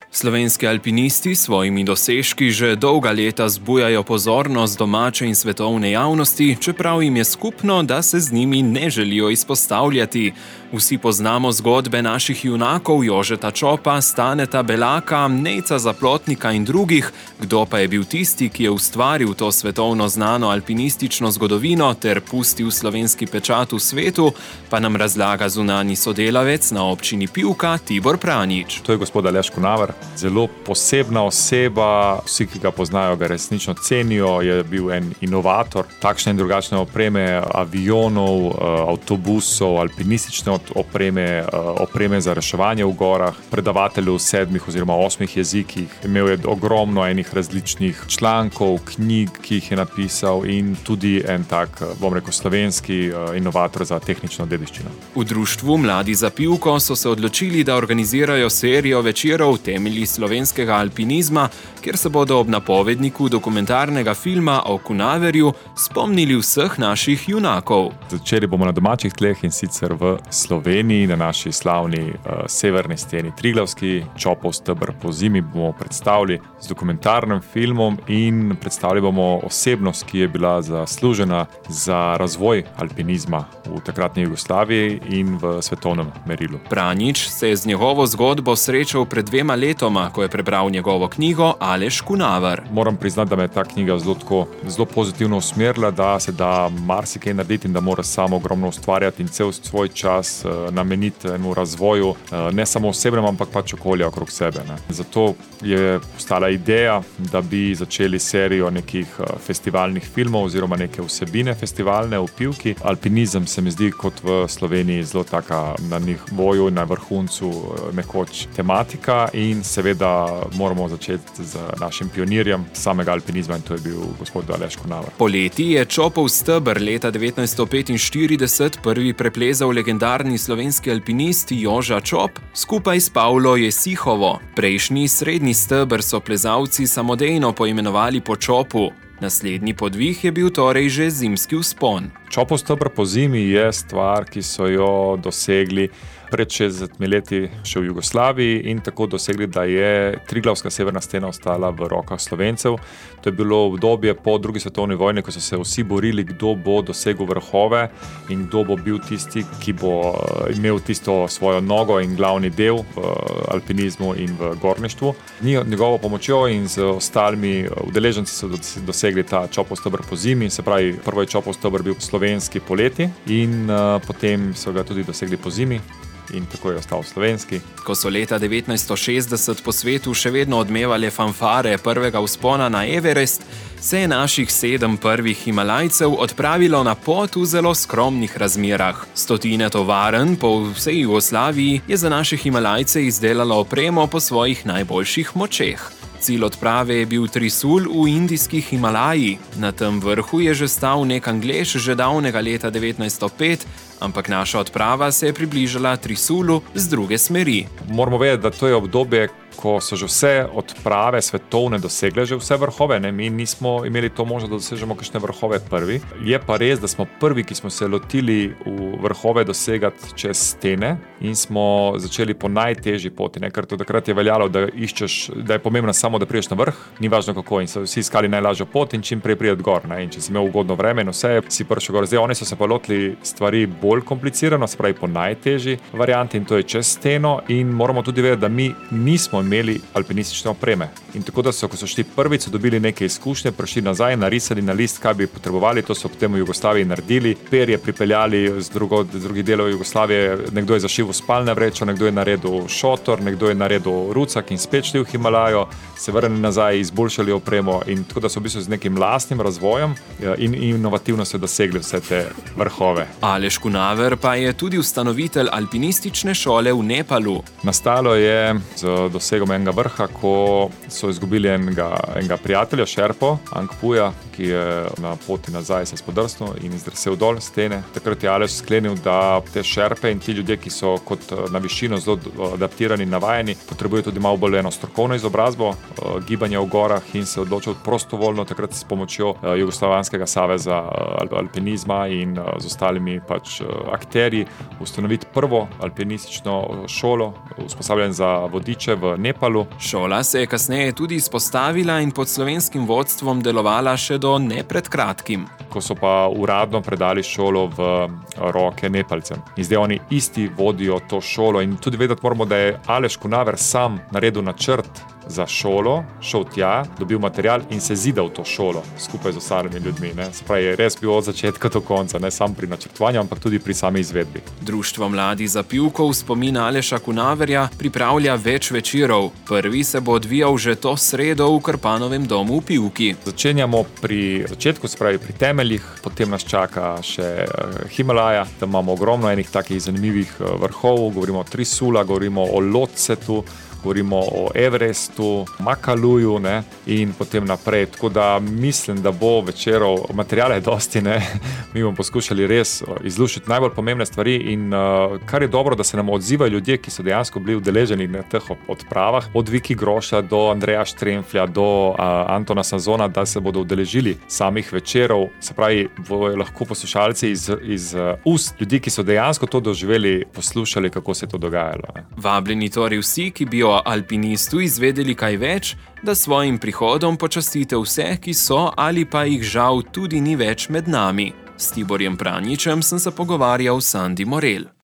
Slovenski alpinisti s svojimi dosežki že dolga leta zbujajo pozornost domače in svetovne javnosti, čeprav jim je skupno, da se z njimi ne želijo izpostavljati. Vsi poznamo zgodbe naših junakov Jožeta Čopa, Staneta Belaka, Nejca Zaplotnika in drugih, kdo pa je bil tisti, ki je ustvaril to svetovno znano alpinistično zgodovino ter pustil slovenski pečat v svetu, pa nam razlaga zunanji sodelavec na občini Pivka Tibor Pranjič. To je gospod Aleš Kunaver, zelo posebna oseba, vsi, ki ga poznajo, ga resnično cenijo, je bil en inovator takšne in drugačne opreme, avionov, avtobusov, alpinistične opreme za reševanje v gorah, predavatelj v 7 oziroma 8 jezikih, imel je ogromno enih različnih člankov, knjig, ki jih je napisal in tudi en tak, slovenski inovator za tehnično dediščino. V društvu Mladi za Pivko so se odločili, da organizirajo serijo večerov Temelji slovenskega alpinizma, kjer se bodo ob napovedniku dokumentarnega filma o Kunaverju spomnili vseh naših junakov. Začeli bomo na domačih tleh in sicer v Sloveniji, na naši slavni severni steni Triglavski. Čopov steber po zimi bomo predstavili z dokumentarnim filmom in predstavili bomo osebnost, ki je bila zaslužena za razvoj alpinizma v takratni Jugoslaviji in v svetovnem merilu. Pranjič se je z njegovo zgodbo srečal pred 2 letoma, ko je prebral njegovo knjigo Aleš Kunaver. Moram priznati, da me je ta knjiga zelo pozitivno usmerila, da se da marsikaj narediti in da mora samo ogromno ustvarjati in cel svoj čas nameniti enemu razvoju, ne samo osebnem, ampak pač okolja okrog sebe. Zato je postala ideja, da bi začeli serijo nekih festivalnih filmov oziroma neke vsebine festivalne v Pivki. Alpinizem se mi zdi kot v Sloveniji zelo taka na nivoju, na vrhuncu nekoč tematika in seveda moramo začeti z našim pionirjem samega alpinizma in to je bil gospod Aleš Kunaver. Poleti je Čopov steber leta 1945 prvi preplezal legendarni slovenski alpinist Joža Čop skupaj s Pavlo Jesihovo. Prejšnji srednji steber so plezalci samodejno poimenovali po Čopu. Naslednji podvig je bil torej že zimski vzpon. Čopov steber po zimi je stvar, ki so jo dosegli pred 60 leti še v Jugoslaviji in tako dosegli, da je Triglavska severna stena ostala v rokah Slovencev. To je bilo obdobje po drugi svetovni vojni, ko so se vsi borili, kdo bo dosegel vrhove in kdo bo bil tisti, ki bo imel tisto svojo nogo in glavni del v alpinizmu in v gorništvu. Njegovo pomočjo in z ostalimi udeleženci so dosegli ta Čopov steber po zimi, se pravi, prvo je Čopov steber bil slovenski poleti in potem so ga tudi dosegli po zimi. In tako je ostal slovenski. Ko so leta 1960 po svetu še vedno odmevale fanfare prvega vzpona na Everest, se je naših 7 prvih Himalajcev odpravilo na pot v zelo skromnih razmerah. 100 tovarn po vsej Jugoslaviji je za naše Himalajce izdelalo opremo po svojih najboljših močeh. Cilj odprave je bil Trisul v indijskih Himalaji. Na tem vrhu je že stal nek Anglež že davnega leta 1905, ampak naša odprava se je približala Trisulu z druge smeri. Moramo vedeti, da to je obdobje, ko so že vse odprave svetovne dosegle že vse vrhove. Mi nismo imeli to možnost, da dosežemo kakšne vrhove prvi. Je pa res, da smo prvi, ki smo se lotili v vrhove dosegati čez stene in smo začeli po najtežji poti, ker takrat je veljalo, da je pomembno samo, da prideš na vrh, ni važno kako in so vsi iskali najlažjo pot in čim prej priti gor. In če si imel ugodno vreme in vse, si prišel gor. Zdaj, oni so se pa lotili stvari bolj komplicirano, se pravi po najtežji varianti in to je čez steno in moramo tudi vedeti, da mi nismo imeli alpinistične opreme. In tako da so, ko so šli prvič, so dobili neke izkušnje, prišli nazaj, narisali na list, kaj bi potrebovali, to so potem v Jugoslaviji naredili, perje pripeljali z drugih delov Jugoslavije, nekdo je zašil v spalne vrečo, nekdo je naredil šotor, nekdo je naredil rucak in spet šli v Himalajo, se vrnili nazaj, izboljšali opremo in tako da so v bistvu z nekim lastnim razvojem in inovativnostjo dosegli vse te vrhove. Aleš Kunaver pa je tudi ustanovitelj alpinistične šole v Nepalu. Nastalo je z dosegom enega vrha, ko so izgubili enega prijatelja, Šerpo, Angpuja, ki je na poti nazaj se spodrsnil in zdrsel dol stene. Takrat je Aleš sklenil, da te šerpe in ti ljudje, ki so kot na višino zelo adaptirani in navajeni, potrebujejo tudi malo bolj eno strokovno izobrazbo, gibanje v gorah in se odločil prostovoljno takrat s pomočjo Jugoslovanskega saveza alpinizma in z ostalimi akterji ustanoviti prvo alpinistično šolo, usposabljanje za vodiče v Nepalu. Šola se je kasneje tudi izpostavila in pod slovenskim vodstvom delovala še do ne pred kratkim. Ko so pa uradno predali šolo v roke Nepalcem. In zdaj oni isti vodijo to šolo in tudi vedeti moramo, da je Aleš Kunaver sam naredil načrt za šolo, šel tja, dobil material in se zidal to šolo skupaj z ostalimi ljudmi. Spravi, je res bil od začetka do konca, ne samo pri načrtovanju, ampak tudi pri sami izvedbi. Društvo Mladih za pivko v spomin Aleša Kunaverja pripravlja več večerov. Prvi se bo odvijal že to sredo v Krpanovem domu v Pivki. Začenjamo pri začetku, spravi pri temeljih, potem nas čaka še Himalaja, tam imamo ogromno enih takih zanimivih vrhov, govorimo o Trisula, govorimo o Lotsetu, govorimo o Everestu, Makaluju, in potem naprej. Tako da mislim, da bo večerov, materijala je dosti, mi bomo poskušali res izluščiti najbolj pomembne stvari in kar je dobro, da se nam odzivajo ljudje, ki so dejansko bili udeleženi na teh odpravah, od Viki Groša do Andreja Štremflja do Antona Sazona, da se bodo udeležili samih večerov. Se pravi, bojo lahko poslušalci iz ust ljudi, ki so dejansko to doživeli, poslušali, kako se je to dogajalo. Vabljeni torej vsi, ki bi o alpinistu izvedeli kaj več, da svojim prihodom počastite vse, ki so ali pa jih žal tudi ni več med nami. S Tiborjem Pranjičem sem se pogovarjal s Sandi Morel.